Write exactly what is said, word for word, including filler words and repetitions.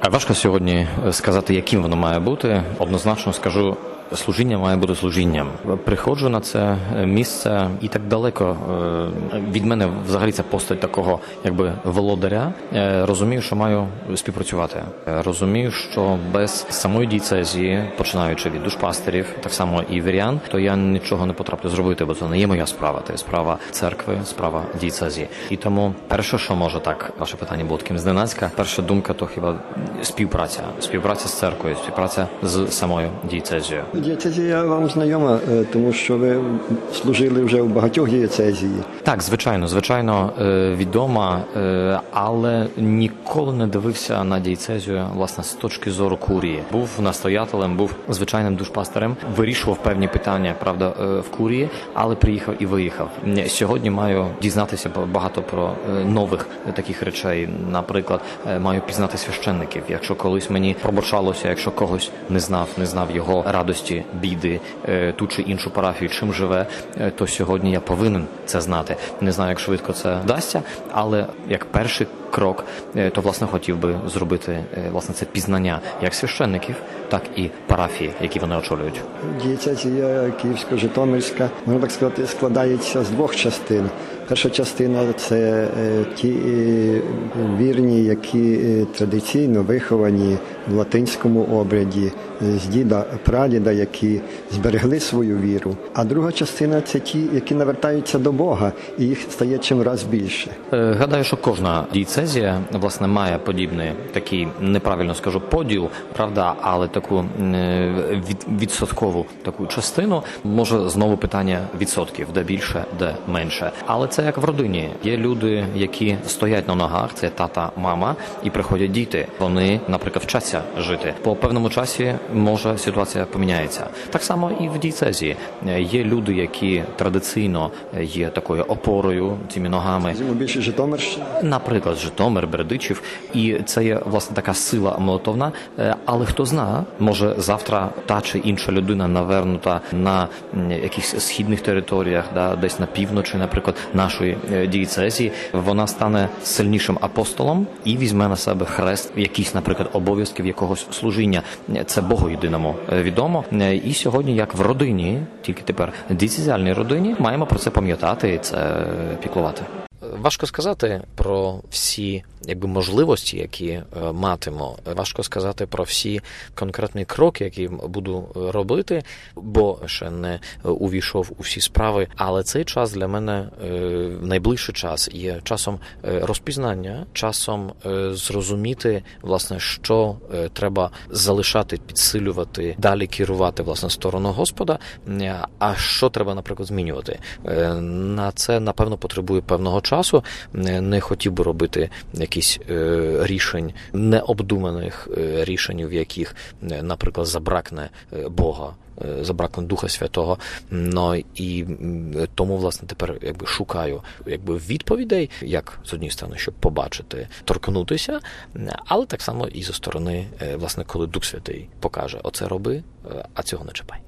Важко сьогодні сказати, яким воно має бути. Однозначно скажу, служіння має бути служінням. Приходжу на це місце і так далеко від мене взагалі це постать такого якби володаря. Розумію, що маю співпрацювати. Розумію, що без самої дієцезії, починаючи від душпастерів, так само і вірян, то я нічого не потраплю зробити, бо це не є моя справа. Це справа церкви, справа дієцезії. І тому перше, що може так, ваше питання було таким зненацька, перша думка то хіба співпраця. Співпраця з церквою, співпраця з самою дієцезією. Дієцезія вам знайома, тому що ви служили вже у багатьох дієцезії. Так, звичайно, звичайно, відома, але ніколи не дивився на дієцезію, власне, з точки зору курії. Був настоятелем, був звичайним душпастерем, вирішував певні питання, правда, в курії, але приїхав і виїхав. Сьогодні маю дізнатися багато про нових таких речей. Наприклад, маю пізнати священників. Якщо колись мені пробачалося, якщо когось не знав, не знав його радості, біди, ту чи іншу парафію, чим живе, то сьогодні я повинен це знати. Не знаю, як швидко це вдасться, але як перший крок, то, власне, хотів би зробити, власне, це пізнання як священників, так і парафії, які вони очолюють. Дієцезія Київсько-Житомирська, можна так сказати, складається з двох частин. Перша частина – це ті вірні, які традиційно виховані в латинському обряді, з діда, прадіда, які зберегли свою віру. А друга частина – це ті, які навертаються до Бога, і їх стає чим раз більше. Гадаю, що кожна дієцезія, власне, має подібний такий, неправильно скажу, поділ, правда, але таку від, відсоткову таку частину. Може, знову питання відсотків, де більше, де менше. Але це як в родині. Є люди, які стоять на ногах, це тата, мама, і приходять діти. Вони, наприклад, вчаться жити. По певному часі може ситуація поміняється. Так само і в дієцезії. Є люди, які традиційно є такою опорою, цими ногами. Більше Житомирщина? Наприклад, Житомир, Бердичів. І це є, власне, така сила молитовна. Але хто знає, може завтра та чи інша людина навернута на якихось східних територіях, да, десь на півночі, наприклад, нашої дієцезії, вона стане сильнішим апостолом і візьме на себе хрест якийсь, наприклад, обов'язків якогось служіння. Це Богу єдиному відомо. І сьогодні, як в родині, тільки тепер дієцезіальній родині, маємо про це пам'ятати і це піклувати. Важко сказати про всі якби можливості, які е, матиму. Важко сказати про всі конкретні кроки, які буду робити, бо ще не увійшов у всі справи. Але цей час для мене, е, найближчий час, є часом розпізнання, часом е, зрозуміти, власне, що е, треба залишати, підсилювати, далі керувати, власне, сторону Господа, а що треба, наприклад, змінювати. Е, на це, напевно, потребує певного часу. Не хотів би робити якісь е, рішень, необдуманих е, рішень, в яких, е, наприклад, забракне е, Бога, е, забракне Духа Святого. Ну, і е, тому, власне, тепер якби шукаю якби відповідей, як з однієї сторони, щоб побачити, торкнутися, але так само і зі сторони, е, власне, коли Дух Святий покаже: оце роби, а цього не чіпай.